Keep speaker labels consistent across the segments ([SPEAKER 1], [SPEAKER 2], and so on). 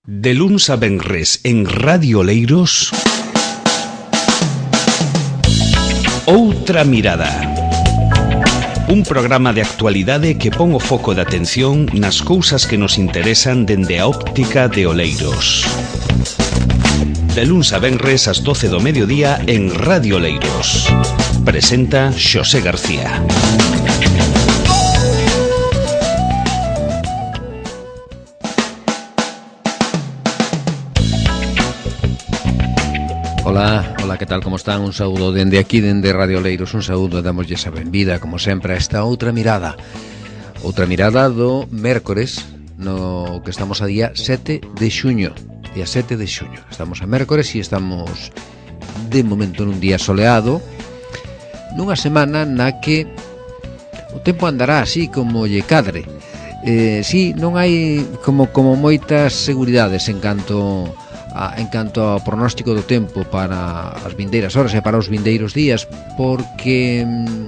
[SPEAKER 1] De luns a venres en Radio Oleiros, Outra Mirada. Un programa de actualidade que pon o foco de atención nas cousas que nos interesan dende a óptica de Oleiros. De luns a venres ás 12 do mediodía en Radio Oleiros. Presenta Xosé García.
[SPEAKER 2] Hola, que tal, como están? Un saúdo dende aquí, dende Radio Oleiros, un saúdo e damoslle a benvida, como sempre, a esta Outra Mirada. Outra Mirada do mércores, no que estamos a día 7 de xuño. Día 7 de xuño. Estamos a mércores e estamos, de momento, nun día soleado, nunha semana na que o tempo andará así como lle cadre. Si, non hai como moitas seguridades en canto ao pronóstico do tempo para as vindeiras horas e para os vindeiros días, porque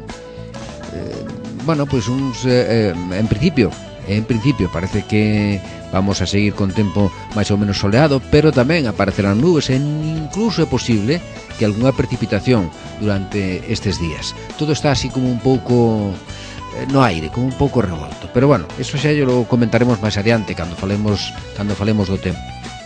[SPEAKER 2] en principio parece que vamos a seguir con tempo máis ou menos soleado, pero tamén aparecerán nubes e incluso é posible que algunha precipitación durante estes días. Todo está así como un pouco no aire, como un pouco revolto, pero bueno, eso xa lo comentaremos máis adiante cando falemos do tempo.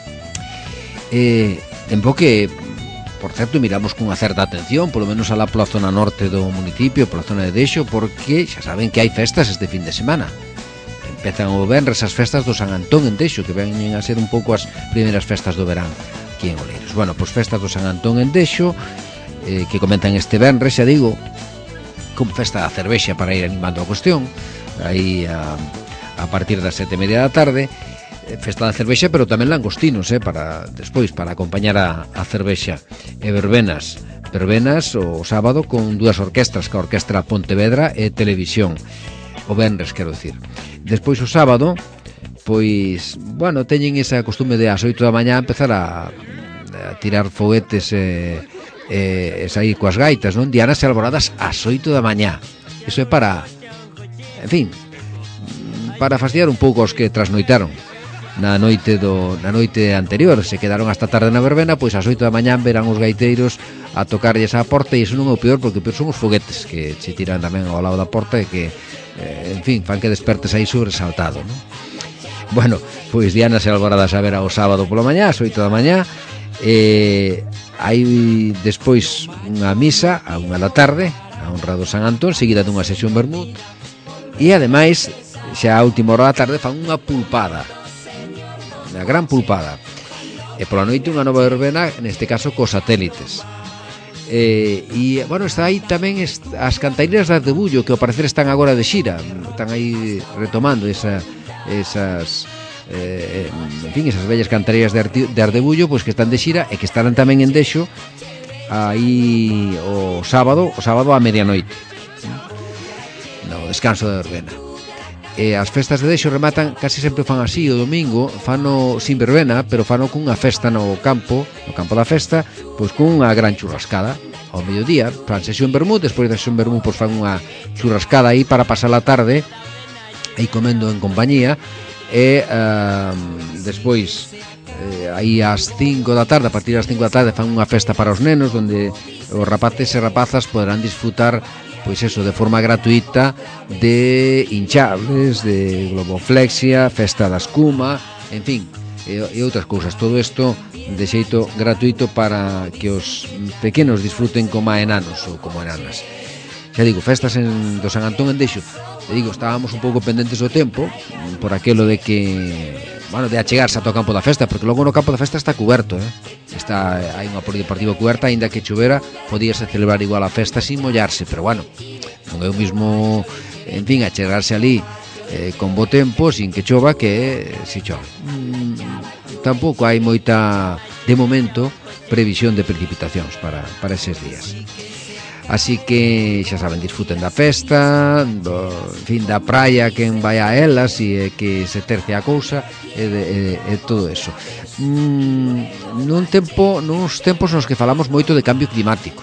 [SPEAKER 2] Tempo que, por certo, miramos cunha certa atención, polo menos alá pola zona norte do municipio, pola zona de Dexo, porque xa saben que hai festas este fin de semana. Empezan o venres as festas do San Antón en Dexo, que veñen a ser un pouco as primeiras festas do verán aquí en Oleiros. Bueno, pois festas do San Antón en Dexo, que comentan este venres, xa digo, con festa da cervexa para ir animando a cuestión, aí a partir das 7:30 da tarde. Festa da cervexa, pero tamén langostinos, para despois, para acompañar a cervexa. E verbenas o sábado con dúas orquestras, que a Orquestra Pontevedra e Televisión. O venres, quero dicir. Despois o sábado, pois, bueno, teñen esa costume de ás 8 da mañá empezar a tirar foguetes e sair coas gaitas, non? Dianas e alboradas ás 8 da mañá. Iso é para, en fin, para fastidiar un pouco aos que trasnoitaron na noite anterior, se quedaron hasta tarde na verbena, pois ás 8 da mañá verán os gaiteiros a tocarlles á porta, e iso non é o peor, porque o peor son os foguetes que se tiran tamén ao lado da porta e que, en fin, fan que despertes aí sobresaltado, non? Bueno, pois dianas e alboradas a ver ao sábado pola mañá, ás 8 da mañá, hai despois unha misa a 1 da tarde a honra do San Antón, seguida dunha sesión vermut, e ademais xa a última hora da tarde fan unha pulpada, unha gran pulpada, e pola noite unha nova verbena, neste caso cos satélites. E, bueno, está aí tamén as cantairías de Ardebullo, que ao parecer están agora de xira, están aí retomando esas vellas cantarías de Ardebullo, pois que están de xira e que estarán tamén en Dexo aí o sábado a medianoite, no descanso da verbena. As festas de Dexo rematan, casi sempre fan así, o domingo fano sin verbena, pero fano cunha festa no campo da festa, pois cunha gran churrascada ao mediodía, fan sesión vermut, despois da sesión vermut pois fan unha churrascada aí para pasar a tarde aí comendo en compañía, e despois aí ás 5 da tarde, a partir das 5 da tarde fan unha festa para os nenos, onde os rapaces e rapazas poderán disfrutar, pois eso, de forma gratuita, de hinchables, de globoflexia, festa da escuma, en fin, e outras cousas. Todo isto de xeito gratuito para que os pequenos disfruten como enanos ou como enanas. Xa digo, festas do San Antón en Dexo. Te digo, estábamos un pouco pendentes do tempo, por aquelo de que, bueno, de achegarse ata o campo da festa, porque logo no campo da festa está cuberto, hai unha polideportiva cuberta, aínda que chovera, podíase celebrar igual a festa sin mollarse, pero bueno, non é o mismo, en fin, achegarse ali con bo tempo, sin que chova, que si chove. Tampouco hai moita, de momento, previsión de precipitacións para eses días. Así que, xa saben, disfruten da festa, en fin, da praia, quen vai a elas, e que se terce a cousa, e todo eso. Nuns tempos nos que falamos moito de cambio climático,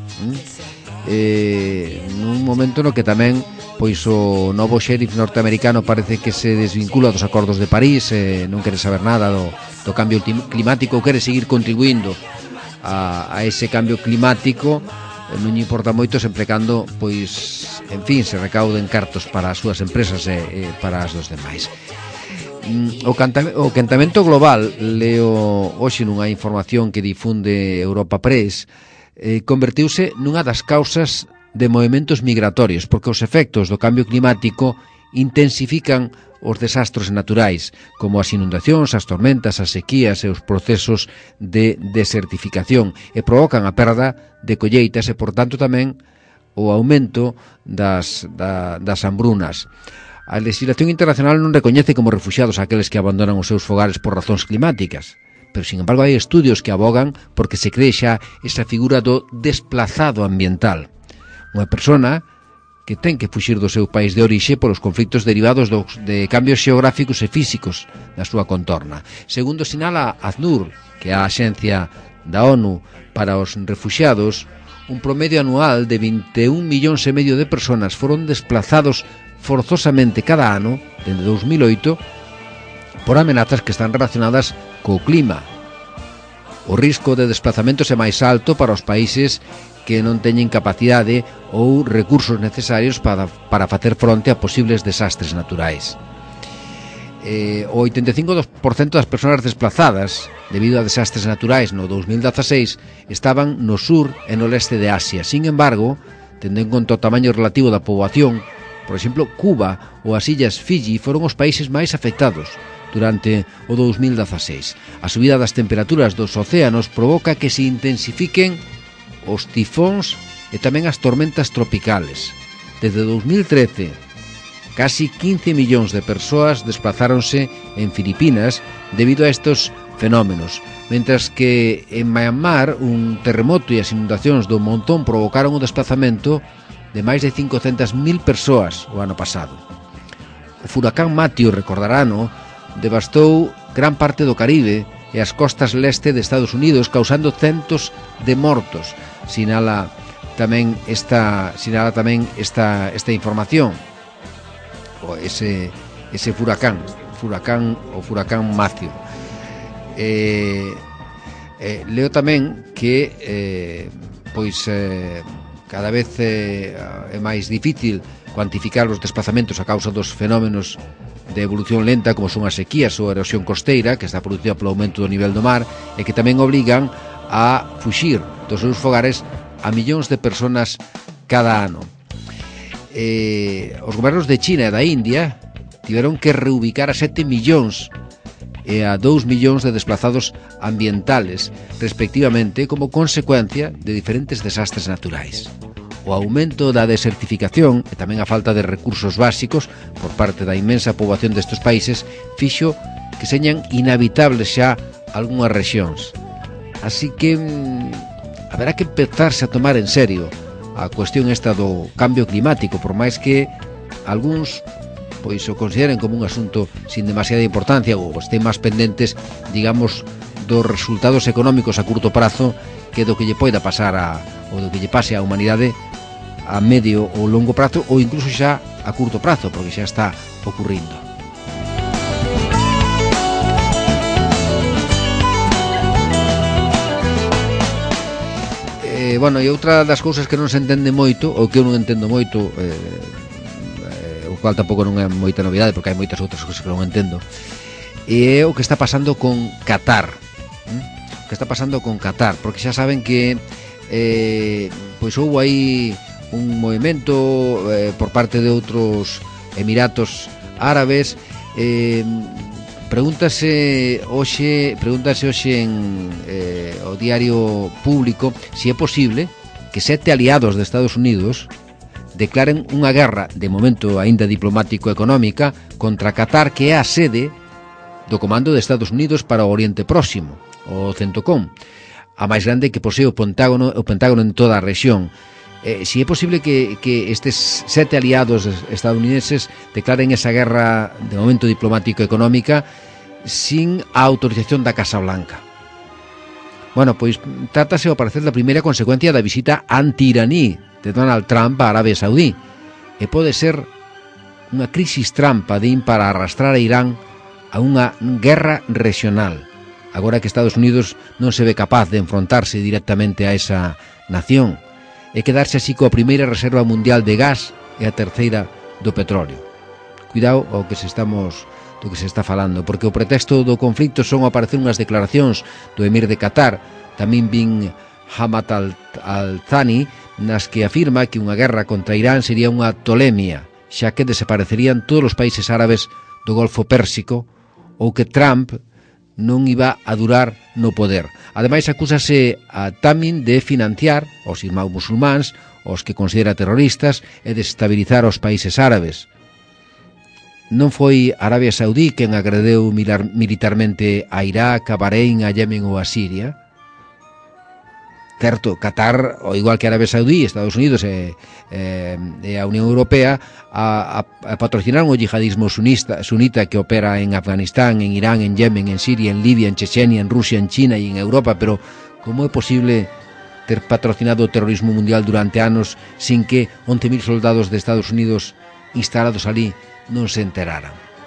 [SPEAKER 2] nun momento no que tamén, pois, o novo xerif norteamericano parece que se desvincula dos acordos de París, non quere saber nada do cambio climático, ou quere seguir contribuindo a ese cambio climático, non lle importa moito sempre cando, pois, en fin, se recauden cartos para as súas empresas e para as dos demais. O quentamento global, leo hoxe nunha información que difunde Europa Press, convertiuse nunha das causas de movementos migratorios, porque os efectos do cambio climático intensifican os desastres naturais, como as inundacións, as tormentas, as sequías e os procesos de desertificación, e provocan a perda de colleitas e, por tanto, tamén o aumento das hambrunas. A legislación internacional non recoñece como refuxiados aqueles que abandonan os seus fogares por razóns climáticas, pero, sin embargo, hai estudios que abogan porque se cree xa esa figura do desplazado ambiental, unha persona que ten que fuxir do seu país de orixe polos conflitos derivados de cambios xeográficos e físicos na súa contorna. Segundo sinala ACNUR, que é a Axencia da ONU para os Refuxiados, un promedio anual de 21,5 millóns de persoas foron desplazados forzosamente cada ano, dende 2008, por amenazas que están relacionadas co clima. O risco de desplazamentos é máis alto para os países que non teñen capacidade ou recursos necesarios para facer fronte a posibles desastres naturais. O 85% das persoas desplazadas debido a desastres naturais no 2016 estaban no sur e no leste de Asia. Sin embargo, tendo en conta o tamaño relativo da poboación, por exemplo, Cuba ou as illas Fiji foron os países máis afectados durante o 2016. A subida das temperaturas dos océanos provoca que se intensifiquen os tifóns e tamén as tormentas tropicales. Desde 2013, casi 15 millóns de persoas desplazáronse en Filipinas debido a estos fenómenos, mentras que en Myanmar un terremoto e as inundacións do montón provocaron o desplazamento de máis de 500.000 persoas o ano pasado. O furacán Matthew, recordarano, devastou gran parte do Caribe e as costas leste de Estados Unidos, causando centos de mortos. Sinala tamén esta información, o ese furacán Matthew. Leo tamén que cada vez é máis difícil cuantificar os desplazamentos a causa dos fenómenos de evolución lenta, como son as sequías ou a erosión costeira, que está producida polo aumento do nivel do mar, e que tamén obrigan a fuxir dos seus fogares a millóns de persoas cada ano. Os gobernos de China e da India tiveron que reubicar a 7 millóns e a 2 millóns de desplazados ambientales, respectivamente, como consecuencia de diferentes desastres naturais. O aumento da desertificación e tamén a falta de recursos básicos por parte da inmensa poboación destes países fixo que señan inhabitables xa algunhas rexións. Así que haberá que empezarse a tomar en serio a cuestión esta do cambio climático, por máis que algúns pois o consideren como un asunto sin demasiada importancia ou estén máis pendentes, digamos, dos resultados económicos a curto prazo que do que lle poida pasar ou do que lle pase á humanidade a medio ou longo prazo, ou incluso xa a curto prazo, porque xa está ocurrindo. E outra das cousas que non se entende moito, ou que eu non entendo moito, o cual tampouco non é moita novidade, porque hai moitas outras cousas que non entendo, é o que está pasando con Qatar. O que está pasando con Qatar, porque xa saben que pois houve aí un movimento por parte de outros Emiratos Árabes. Pregúntase hoxe en o diario Público se é posible que 7 aliados de Estados Unidos declaren unha guerra, de momento aínda diplomático-económica, contra Qatar, que é a sede do Comando de Estados Unidos para o Oriente Próximo, o CENTOCOM, a máis grande que posee o Pentágono en toda a rexión. Si é posible que estes 7 aliados estadounidenses declaren esa guerra de momento diplomático-económica sin a autorización da Casa Blanca. Pois trátase ao parecer da primeira consecuencia da visita anti-iraní de Donald Trump a Arabia Saudí, e pode ser unha crisis trampa para arrastrar a Irán a unha guerra regional. agora que Estados Unidos non se ve capaz de enfrontarse directamente a esa nación e quedarse así coa primeira reserva mundial de gas e a terceira do petróleo. Cuidado do que se está falando, porque o pretexto do conflito son aparecer unhas declaracións do emir de Qatar, Tamim bin Hamad al-Thani, nas que afirma que unha guerra contra Irán sería unha tolemia, xa que desaparecerían todos os países árabes do Golfo Pérsico, ou que Trump non iba a durar no poder. Ademais, acúsase a Tamim de financiar os irmáns musulmáns, os que considera terroristas, e desestabilizar os países árabes. Non foi Arabia Saudí quen agredeu militarmente a Irak, a Bahrein, a Yemen ou a Siria. Certo, Qatar, ao igual que Arabia Saudí, Estados Unidos e a Unión Europea, a patrocinaron o yihadismo sunita que opera en Afganistán, en Irán, en Yemen, en Siria, en Libia, en Chechenia, en Rusia, en China e en Europa, pero como é posible ter patrocinado o terrorismo mundial durante anos sin que 11.000 soldados de Estados Unidos instalados ali non se enteraran?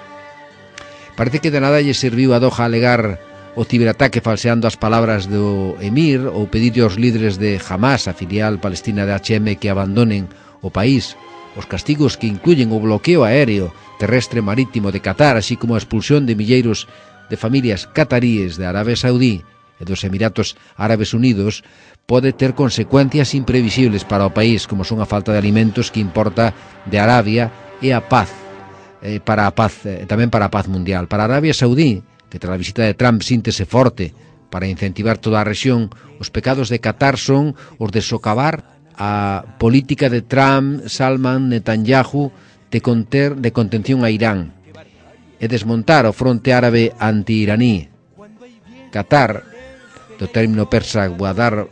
[SPEAKER 2] Parece que de nada lle serviu a Doha alegar o ciberataque falseando as palabras do emir ou pedirle aos líderes de Hamas, a filial palestina de H&M, que abandonen o país. Os castigos que incluyen o bloqueo aéreo, terrestre, marítimo de Qatar, así como a expulsión de milleiros de familias cataríes de Arabia Saudí e dos Emiratos Árabes Unidos, pode ter consecuencias imprevisibles para o país, como son a falta de alimentos que importa de Arabia e a paz, tamén para a paz mundial. Para Arabia Saudí, que tras a visita de Trump síntese forte para incentivar toda a rexión, os pecados de Qatar son os de socavar a política de Trump, Salman, Netanyahu de contención a Irán e desmontar o fronte árabe anti-iraní. Qatar, do término persa guardar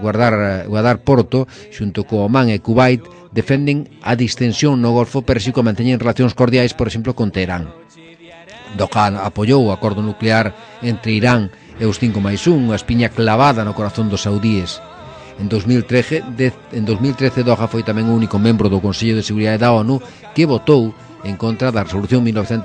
[SPEAKER 2] porto, xunto co Omán e Kuwait, defenden a distensión no Golfo Pérsico e manteñen relacións cordiais, por exemplo, con Teherán. Doha apoiou o acordo nuclear entre Irán e os 5+1, unha espiña clavada no corazón dos saudíes. En 2013, Doha foi tamén o único membro do Consello de Seguridade da ONU que votou en contra da resolución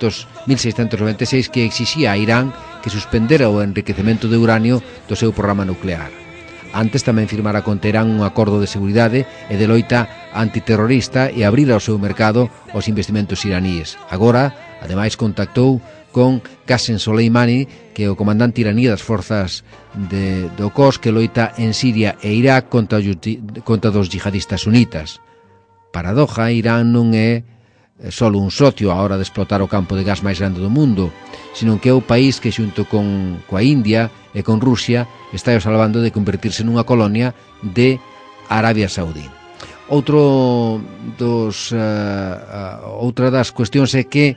[SPEAKER 2] 1696 que exixía a Irán que suspendera o enriquecemento de uranio do seu programa nuclear. Antes tamén firmara con Teherán un acordo de seguridade e de loita antiterrorista e abrira o seu mercado aos investimentos iraníes. Agora, ademais, contactou con Qasem Soleimani, que é o comandante iraní das forzas do COS que loita en Siria e Irak contra dos yihadistas sunitas. Para Doha, Irán non é só un socio á hora de explotar o campo de gas máis grande do mundo, sino que é o país que xunto coa India e con Rusia está salvando de convertirse nunha colonia de Arabia Saudí. Outra das cuestións é que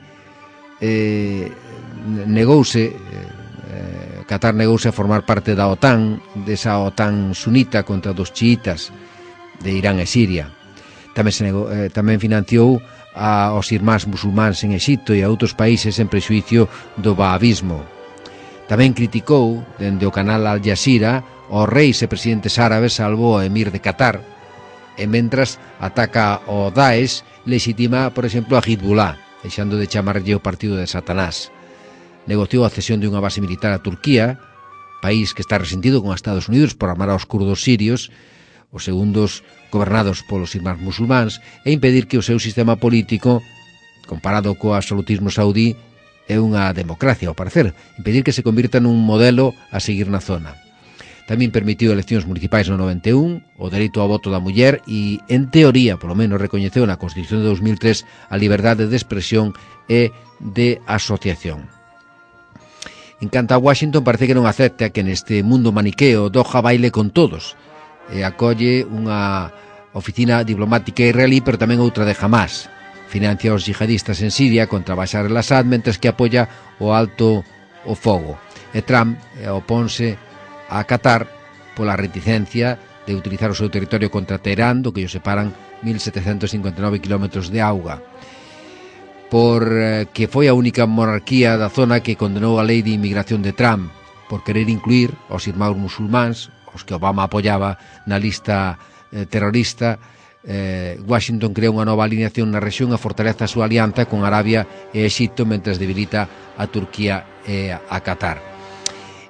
[SPEAKER 2] Qatar negouse a formar parte da OTAN, desa OTAN sunita contra dos chiitas de Irán e Siria. Tamén financiou aos irmáns musulmáns en Exipto e a outros países en prexuicio do wahabismo. Tamén criticou, dende o canal Al Jazeera, os reis e presidentes árabes salvo o emir de Qatar, e mentras ataca o Daesh, legitima, por exemplo, a Hezbollah, deixando de chamarlle o partido de Satanás. Negociou a cesión de unha base militar a Turquía, país que está resentido con Estados Unidos por amar aos kurdos sirios, os segundos gobernados polos irmáns musulmáns, e impedir que o seu sistema político, comparado co absolutismo saudí, é unha democracia, ao parecer, impedir que se convirta nun modelo a seguir na zona. Tamén permitiu eleccións municipais no 91, o dereito ao voto da muller e, en teoría, polo menos recoñeceu na Constitución de 2003 a liberdade de expresión e de asociación. En canto a Washington, parece que non acepta que neste mundo maniqueo Doha baile con todos e acolle unha oficina diplomática israelí, pero tamén outra de Hamas. Financia os yihadistas en Siria contra Bashar al-Assad, mentres que apoia o alto o fogo. E Trump oponse a Qatar pola reticencia de utilizar o seu territorio contra Teherán, do que o separan 1.759 kilómetros de auga. Por que foi a única monarquía da zona que condenou a lei de inmigración de Trump, por querer incluir os irmáns musulmáns, os que Obama apoiaba na lista terrorista. Washington crea unha nova alineación na rexión e fortaleza a súa alianza con Arabia e Exipto, mentres debilita a Turquía e a Qatar.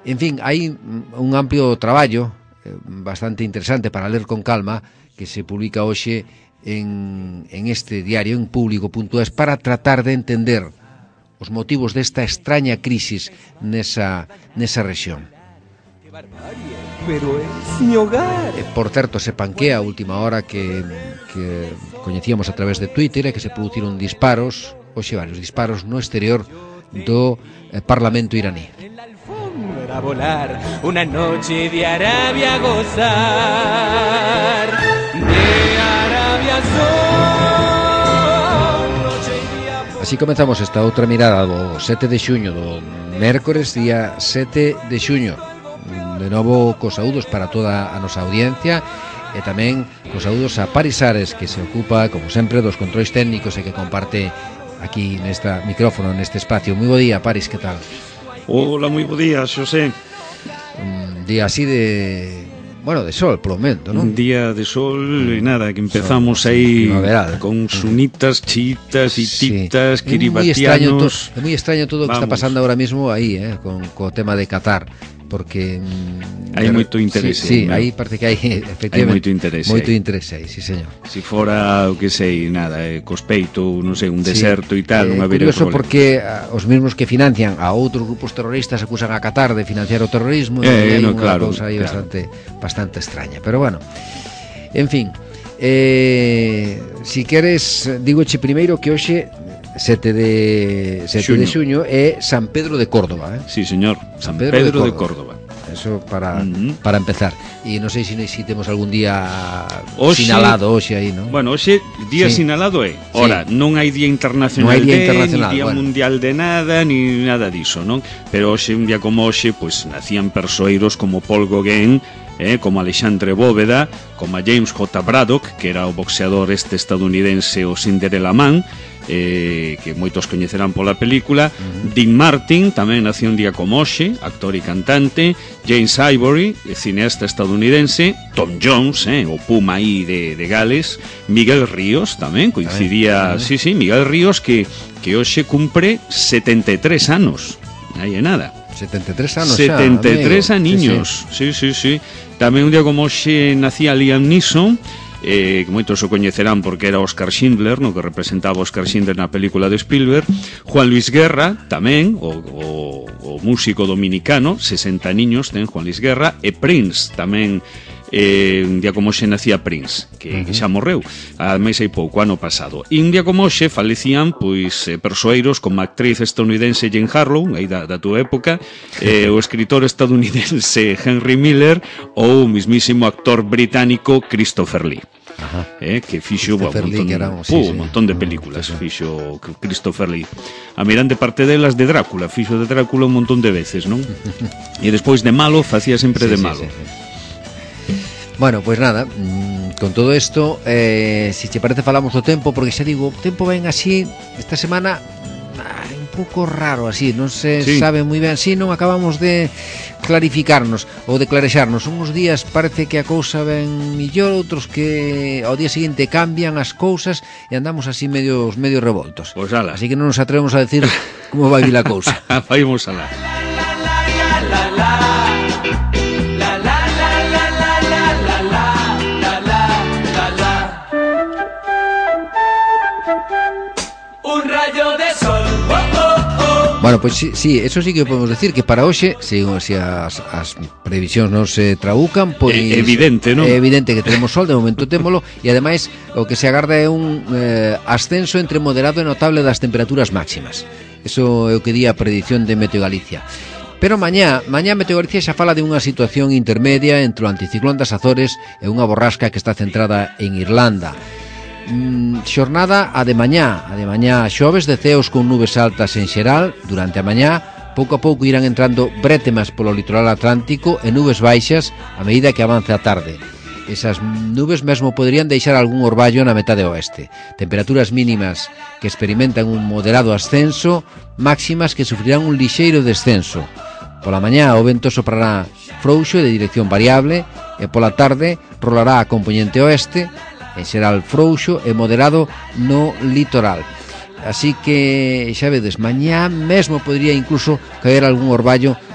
[SPEAKER 2] En fin, hai un amplio traballo bastante interesante para ler con calma que se publica hoxe en este diario, en público.es, para tratar de entender os motivos desta extraña crisis nesa rexión.
[SPEAKER 3] Pero es mi hogar.
[SPEAKER 2] Por certo, se panquea a última hora que coñecíamos a través de Twitter e que se produciron disparos, hoxe varios disparos no exterior do Parlamento iraní.
[SPEAKER 3] A volar una noche de Arabia a gozar, de Arabia son noche y día.
[SPEAKER 2] Así comenzamos esta outra mirada do 7 de xuño, do mércores, día 7 de xuño. De novo, cos saúdos para toda a nosa audiencia e tamén cos saúdos a Paris Ares, que se ocupa, como sempre, dos controis técnicos e que comparte aquí neste micrófono, neste espacio. Moi bo día, Paris, que tal?
[SPEAKER 4] Hola, moi bo día, Xosé.
[SPEAKER 2] Un día así de... Bueno, de sol, polo momento, non?
[SPEAKER 4] Un día de sol e nada, que empezamos aí con sunitas, chiitas, hititas, kiribatianos.
[SPEAKER 2] É moi extraño todo o que está pasando ahora mismo aí, co tema de Qatar, porque
[SPEAKER 4] hai moito interese.
[SPEAKER 2] Sí, aí parece que hai efectivamente
[SPEAKER 4] moito
[SPEAKER 2] interese aí, sí, señor.
[SPEAKER 4] Si fora, o que sei, nada, cospeito, non sei, un deserto e tal, non habería
[SPEAKER 2] curioso
[SPEAKER 4] problema.
[SPEAKER 2] Porque os mesmos que financian a outros grupos terroristas acusan a Qatar de financiar o terrorismo, e hai unha cousa aí bastante extraña, pero bueno, en fin, si queres, digoche primeiro que hoxe 7 de xuño é San Pedro de Córdoba,
[SPEAKER 4] Sí, señor, San Pedro de Córdoba.
[SPEAKER 2] Eso para empezar. E non sei se temos algún día sinalado hoxe aí, non?
[SPEAKER 4] Bueno, hoxe día sinalado é. Ora, non hai día internacional, ni día mundial de nada, ni nada diso, non? Pero hoxe, un día como hoxe, pois nacían persoeiros como Paul Gauguin, como Alexandre Bóveda, como a James J. Braddock, que era o boxeador estadounidense, o Cinderella Man, que moitos coñecerán pola película. Dean Martin tamén nació un día como hoxe, actor e cantante. James Ivory, cineasta estadounidense. Tom Jones, o Puma aí de Gales. Miguel Ríos tamén coincidía, sí, Miguel Ríos que hoxe cumpre 73 anos. Aí é nada.
[SPEAKER 2] 73 anos
[SPEAKER 4] 73 aniños. Sí. Tamén un día como hoxe nacía Liam Neeson, que moitos o coñecerán porque era Oscar Schindler, no que representaba Oscar Schindler na película de Spielberg. Juan Luis Guerra tamén, o músico dominicano, 60 aniños ten Juan Luis Guerra. E Prince tamén, un día como hoxe nacía Prince, que xa morreu ademais hai pouco, ano pasado. E un día como hoxe falecían pois persoeiros como a actriz estadounidense Jane Harlow, aí da túa época, o escritor estadounidense Henry Miller ou o mismísimo actor británico Christopher Lee. Que fixo un montón de películas, fixo Christopher Lee. A mirande parte delas de Drácula, fixo de Drácula un montón de veces, non? E despois de malo facía sempre de malo.
[SPEAKER 2] Bueno, pois nada, con todo isto, si che parece falamos do tempo, porque xa digo, o tempo ven así, esta semana un pouco raro así, non se sabe moi ben, si non acabamos de clarificarnos ou de clarexarnos. Uns días parece que a cousa ven millor, outros que ao día seguinte cambian as cousas e andamos así medio revoltos.
[SPEAKER 4] Pues ala.
[SPEAKER 2] Así que non nos atrevemos a decir como vai vir a cousa.
[SPEAKER 4] Vaimos alá.
[SPEAKER 2] Bueno, pois sí, eso sí que podemos decir que para hoxe, se as previsións non se trabucan, pois
[SPEAKER 4] evidente, non?
[SPEAKER 2] É evidente que tenemos sol, de momento témolo, e ademais o que se agarda é un ascenso entre moderado e notable das temperaturas máximas. Eso é o que di a predición de Meteo Galicia. Pero mañá Meteo Galicia xa fala de unha situación intermedia entre o anticiclón das Azores e unha borrasca que está centrada en Irlanda. Xornada a de mañá xoves de ceos con nubes altas en xeral. Durante a mañá pouco a pouco irán entrando brétemas polo litoral atlántico e nubes baixas a medida que avance a tarde. Esas nubes mesmo poderían deixar algún orballo na metade oeste. Temperaturas mínimas que experimentan un moderado ascenso, máximas que sufrirán un lixeiro descenso. Pola mañá o vento soprará frouxo e de dirección variable e pola tarde rolará a compoñente oeste, en xeral frouxo e moderado no litoral. Así que, xa vedes, mañá mesmo podría incluso caer algún orballo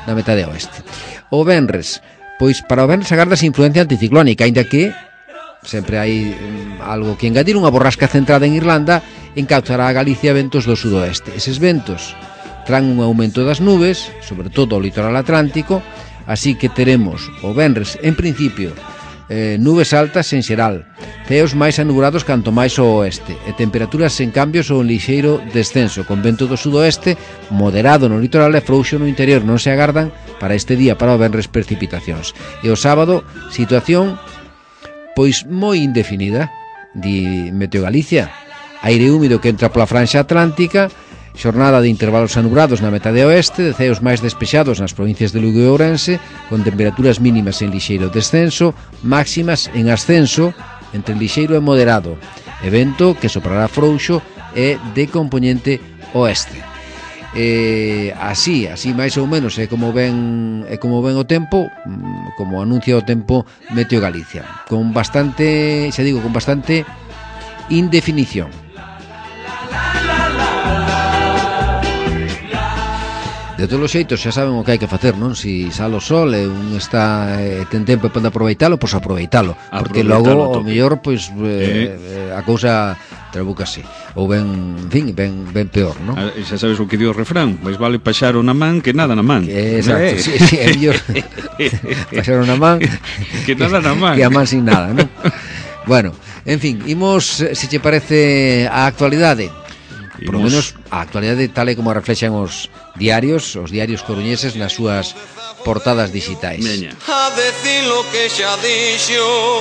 [SPEAKER 2] na metade oeste. O venres, pois para o venres agardas influencia anticiclónica, aínda que sempre hai algo que engadir. Unha borrasca centrada en Irlanda encauzará a Galicia ventos do sudoeste. Eses ventos traen un aumento das nubes, sobre todo o litoral atlántico, así que teremos o venres, en principio, nubes altas en xeral, ceos máis anubrados canto máis ao oeste, e temperaturas sen cambios ou en lixeiro descenso, con vento do sudoeste moderado no litoral e frouxo no interior. Non se agardan para este día, para o venres, precipitacións. E o sábado, situación pois moi indefinida, di Meteo Galicia. Aire húmido que entra pola franxa atlántica, xornada de intervalos anubrados na metade oeste, de ceos máis despexados nas provincias de Lugo e Ourense, con temperaturas mínimas en lixeiro descenso, máximas en ascenso entre lixeiro e moderado, e vento que soprará frouxo e de compoñente oeste. Así máis ou menos é como ven o tempo, como anuncia o tempo Meteo Galicia, con bastante, xa digo, con bastante indefinición. De todos os xeitos xa saben o que hai que facer, non? Si sale o sol e un está ten tempo para aproveitalo, pois aproveitalo, porque logo o mellor pois a cousa trabúcase ou ben, en fin, ben peor, non?
[SPEAKER 4] Xa sabes o que di o refrán, máis vale paxaro na man que nada na man.
[SPEAKER 2] Exacto, sí, é mellor paxaro na man
[SPEAKER 4] que nada na man.
[SPEAKER 2] Que a man sin nada, non? Bueno, en fin, imos, se che parece, a actualidade. Por lo menos a actualidade tal e como reflexan os diarios coruñeses nas súas portadas digitais.
[SPEAKER 4] Meña.
[SPEAKER 5] A decir lo que xa dixo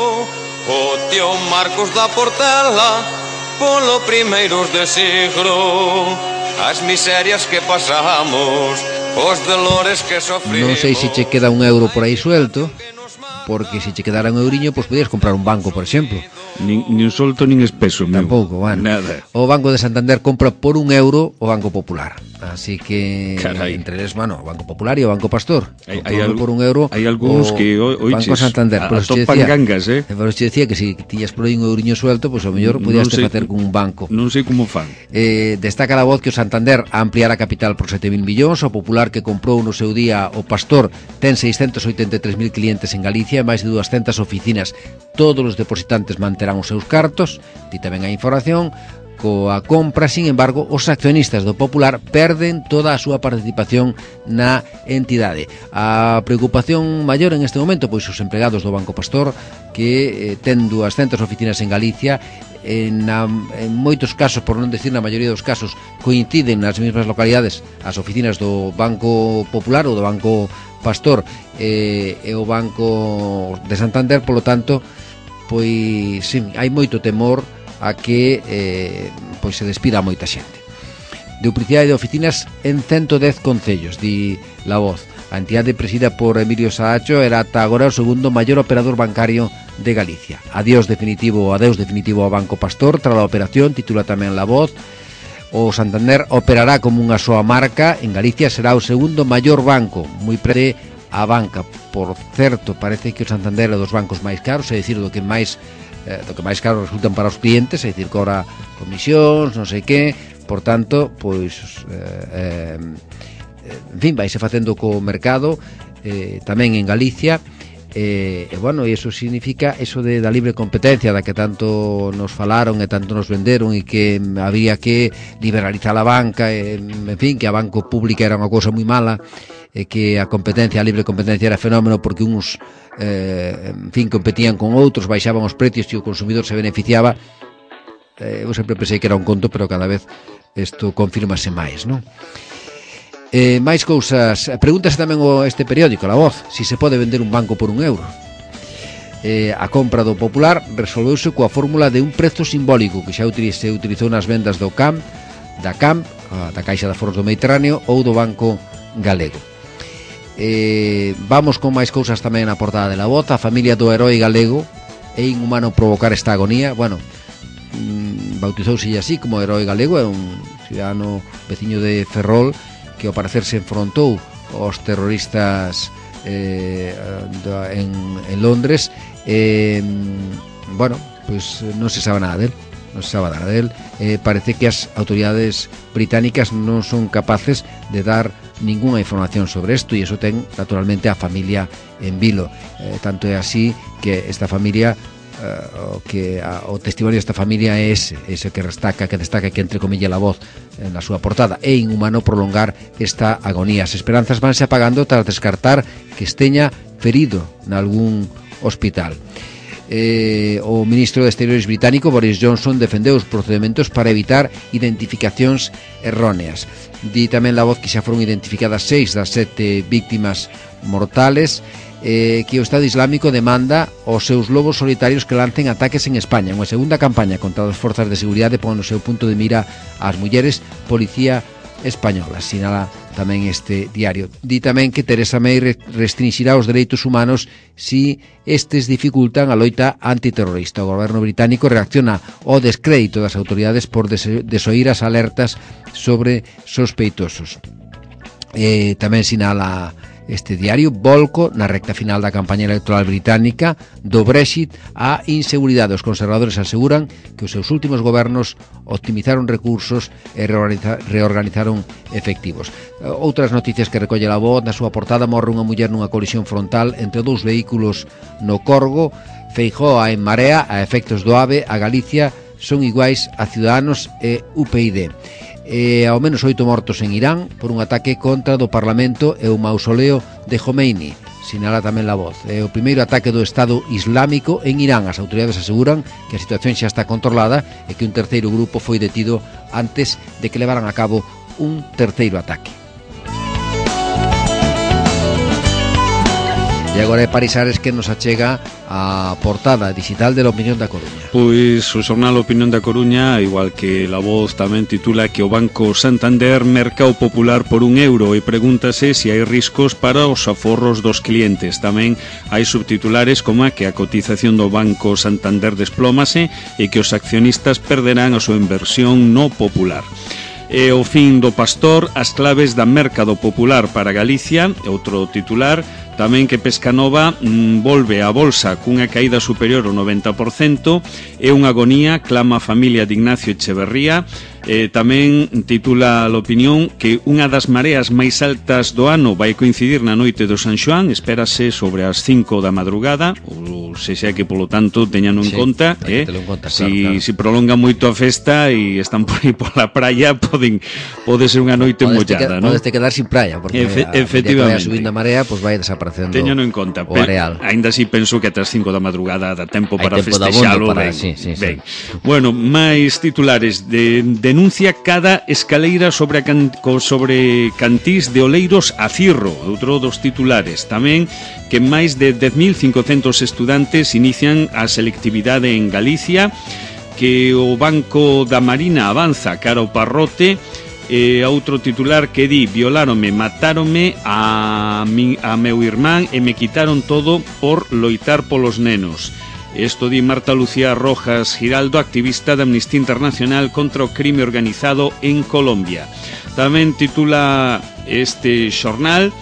[SPEAKER 5] o tío Marcos da Portela polo primeiros de siglo, as miserias que pasamos, os dolores que sofrimos.
[SPEAKER 2] Non sei se che queda un euro por aí suelto, porque se che quedara un euriño, pois podías comprar un banco, por exemplo.
[SPEAKER 4] Nin solto nin espeso, meu.
[SPEAKER 2] Tampouco, bueno.
[SPEAKER 4] Nada.
[SPEAKER 2] O Banco de Santander compra por €1 o Banco Popular. Así que
[SPEAKER 4] carai,
[SPEAKER 2] entre eles, bueno, o Banco Popular e o Banco Pastor.
[SPEAKER 4] Hai
[SPEAKER 2] por €1.
[SPEAKER 4] Hai algúns que
[SPEAKER 2] Banco Santander,
[SPEAKER 4] a topan gangas,
[SPEAKER 2] Pero xe decía que se tiñas por aí un euriño suelto, pois ao mellor podías facer con un banco.
[SPEAKER 4] Non sei como fan.
[SPEAKER 2] Destaca a voz que o Santander ampliará a capital por 7.000 millóns, o Popular que comprou no seu día o Pastor ten 683.000 clientes en Galicia e máis de 200 oficinas. Todos os depositantes manterán os seus cartos. Ti tamén a información. Coa compra, sin embargo, os accionistas do Popular perden toda a súa participación na entidade. A preocupación maior en este momento, pois os empregados do Banco Pastor, que ten 200 oficinas en Galicia, en moitos casos, por non decir na maioría dos casos, coinciden nas mesmas localidades as oficinas do Banco Popular ou do Banco Pastor e o Banco de Santander. Polo tanto, pois sí, hai moito temor a que pois se despida moita xente. Duplicidade de oficinas en 110 concellos, di La Voz. A entidade presida por Emilio Saacho era ata agora o segundo maior operador bancario de Galicia. Adeus definitivo ao Banco Pastor tras a operación, titula tamén La Voz. O Santander operará como unha soa marca. En Galicia será o segundo maior banco, moi pre a banca. Por certo, parece que o Santander é dos bancos máis caros, é dicir, do que máis caro resultan para os clientes, é dicir, cobra comisións, non sei que. Por tanto, pois en fin, vaise facendo co mercado tamén en Galicia. Bueno, e iso significa eso da libre competencia da que tanto nos falaron e tanto nos venderon, e que había que liberalizar a banca, en fin, que a banco pública era unha cousa moi mala, e que a competencia, a libre competencia era fenómeno porque uns en fin, competían con outros, baixaban os precios e o consumidor se beneficiaba. Eu sempre pensei que era un conto, pero cada vez isto confirmase máis, non? máis cousas. Pregúntase tamén este periódico, La Voz, si se pode vender un banco por €1. A compra do Popular resolveuse coa fórmula de un prezo simbólico que xa se utilizou nas vendas do CAM, da Caixa de Aforros do Mediterráneo ou do Banco Galego. Vamos con máis cousas tamén na portada de La Voz. A familia do herói galego: é inhumano provocar esta agonía. Bueno, bautizouse así como herói galego, é un cidadano veciño de Ferrol que ao parecer se enfrontou aos terroristas en Londres. Bueno, pois non se sabe nada del. Parece que as autoridades británicas non son capaces de dar ninguna información sobre esto, e iso ten naturalmente a familia en vilo. Tanto é así que esta familia o testimonio desta familia é ese que destaca que entre comillas la voz na súa portada. É inhumano prolongar esta agonía. As esperanzas vanse apagando tras descartar que esteña ferido nalgún hospital. O ministro de Exteriores británico Boris Johnson defendeu os procedementos para evitar identificacións erróneas. Di tamén la voz que xa foron identificadas 6 das 7 víctimas mortales, que o Estado Islámico demanda aos seus lobos solitarios que lancen ataques en España. Unha segunda campaña contra as forzas de seguridade pon no seu punto de mira ás mulleres policía española, sinala tamén este diario. Di tamén que Theresa May restringirá os dereitos humanos si estes dificultan a loita antiterrorista. O goberno británico reacciona ao descrédito das autoridades por desoír as alertas sobre sospeitosos. Tamén sinala este diario volco na recta final da campaña electoral británica do Brexit a inseguridade. Os conservadores aseguran que os seus últimos gobernos optimizaron recursos e reorganizaron efectivos. Outras noticias que recolle la voz: na súa portada morre unha muller nunha colisión frontal entre dous vehículos no Corgo. Feijóo a En Marea, a efectos do AVE, a Galicia son iguais a Ciudadanos e UPyD. Ao menos 8 mortos en Irán por un ataque contra do Parlamento e o mausoleo de Khomeini, sinala tamén la voz. É o primeiro ataque do Estado Islámico en Irán. As autoridades aseguran que a situación xa está controlada e que un terceiro grupo foi detido antes de que levaran a cabo un terceiro ataque. E agora é Paris Ares que nos achega a portada digital de La Opinión da Coruña.
[SPEAKER 4] Pois o xornal Opinión da Coruña, igual que La Voz, tamén titula que o Banco Santander merca o popular por €1 e pregúntase se hai riscos para os aforros dos clientes. Tamén hai subtitulares como que a cotización do Banco Santander desplómase e que os accionistas perderán a súa inversión no popular. E o fin do pastor, as claves da mercado popular para Galicia, outro titular. Tamén que Pescanova volve á bolsa cunha caída superior ao 90%, é unha agonía, clama a familia de Ignacio Echeverría. Tamén titula La Opinión que unha das mareas máis altas do ano vai coincidir na noite do San Xoán, espérase sobre as 5 da madrugada, ou sexa que polo tanto teñano en conta, si prolonga moito a festa e están por aí pola praia, pode ser unha noite mollada, non?
[SPEAKER 2] Podes te quedar sin praia, porque
[SPEAKER 4] efectivamente,
[SPEAKER 2] a subindo a marea, pues vai desaparecendo.
[SPEAKER 4] Teñano en conta,
[SPEAKER 2] o areal.
[SPEAKER 4] Ainda así penso que ata as 5 da madrugada dá tempo para festexalo.
[SPEAKER 2] Sí.
[SPEAKER 4] Bueno, máis titulares. Denuncia cada escaleira sobre cantís de Oleiros a Cirro, outro dos titulares. Tamén que máis de 10.500 estudantes inician a selectividade en Galicia, que o Banco da Marina avanza cara ao Parrote. Outro titular que di: violáronme, matáronme a meu irmán e me quitaron todo por loitar polos nenos. Isto di Marta Lucía Rojas Giraldo, activista da Amnistía Internacional contra o crime organizado en Colombia. Tamén titula este xornal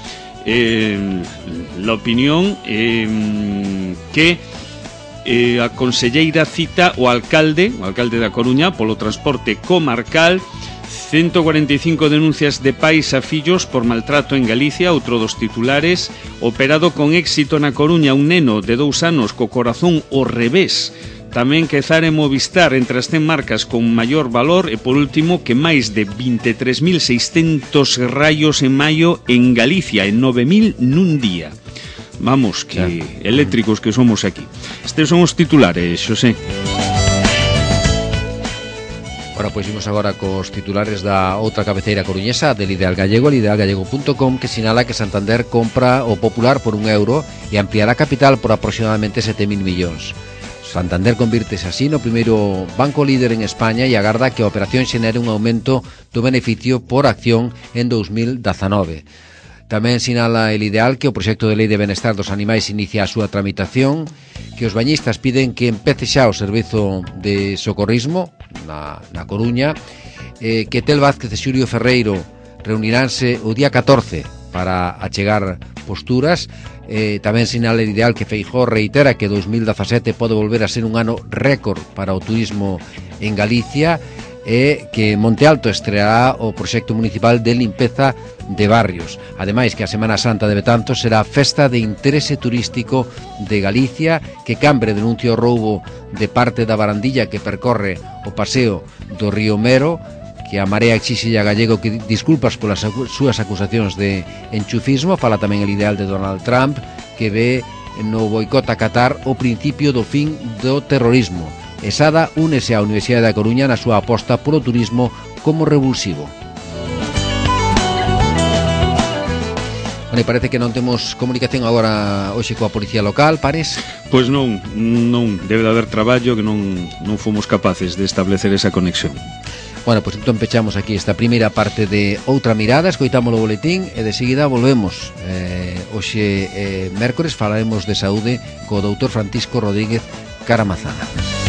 [SPEAKER 4] La Opinión que a conselleira cita o alcalde da Coruña polo transporte comarcal. 145 denuncias de pais a fillos por maltrato en Galicia, outro dos titulares. Operado con éxito na Coruña un neno de 2 anos co corazón ao revés. Tamén que Zara e Movistar entre as 100 marcas con maior valor. E por último que máis de 23.600 raios en maio en Galicia, en 9.000 nun día. Vamos, que eléctricos que somos aquí. Estes son os titulares, Xosé.
[SPEAKER 2] Ora, pois imos agora cos titulares da outra cabeceira coruñesa del Ideal Gallego, idealgallego.com, que sinala que Santander compra o Popular por €1 e ampliará capital por aproximadamente 7.000 millóns. Santander convírtese así no primeiro banco líder en España e agarda que a operación xenere un aumento do beneficio por acción en 2019. Tamén sinala el Ideal que o proxecto de lei de benestar dos animais inicia a súa tramitación, que os bañistas piden que empece xa o servizo de socorrismo na Coruña, que Tel Vázquez e Xurio Ferreiro reuniránse o día 14 para achegar posturas. Tamén sinala el Ideal que Feijóo reitera que 2017 pode volver a ser un ano récord para o turismo en Galicia. é que Monte Alto estreará o proxecto municipal de limpeza de barrios. Ademais que a Semana Santa de Betanzos será festa de interese turístico de Galicia, que Cambre denuncia o roubo de parte da barandilla que percorre o paseo do río Mero, que a Marea exixe a Gallego que disculpas polas súas acusacións de enchufismo. Fala tamén el ideal de Donald Trump, que ve no boicot a Qatar o principio do fin do terrorismo. Esada únese á Universidade da Coruña na súa aposta polo turismo como revulsivo. Bueno, parece que non temos comunicación agora hoxe coa Policía Local, Pares?
[SPEAKER 4] Pois non, debe de haber traballo que non fomos capaces de establecer esa conexión.
[SPEAKER 2] Bueno, pois entón pechamos aquí esta primeira parte de Outra Mirada, escoitamos o boletín e de seguida volvemos. Hoxe, mércores, falaremos de saúde co doutor Francisco Rodríguez Caramazana.